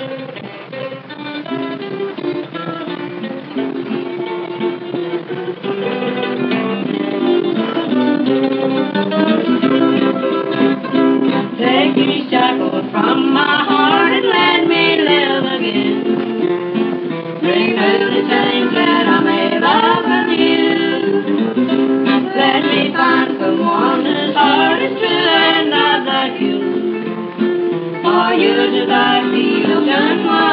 Take these shackles from my heart and let me live again. Remove the chains that I may love of you. Let me find someone whose heart is true and not like you. For you're just like the ocean.